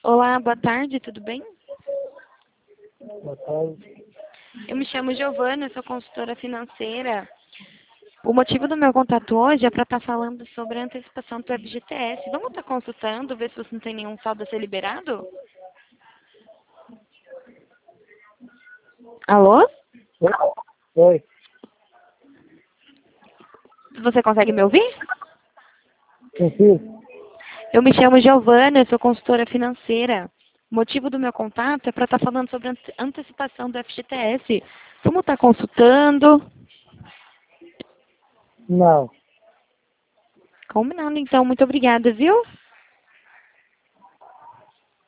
Olá, boa tarde, tudo bem? Boa tarde. Eu me chamo Giovana, sou consultora financeira. O motivo do meu contato hoje é para estar falando sobre a antecipação do FGTS. Vamos estar consultando, ver se você não tem nenhum saldo a ser liberado? Alô? Oi. Você consegue me ouvir? Consigo? Eu me chamo Giovana, sou consultora financeira. O motivo do meu contato é para estar falando sobre a antecipação do FGTS. Vamos estar consultando? Não. Combinado, então. Muito obrigada, viu?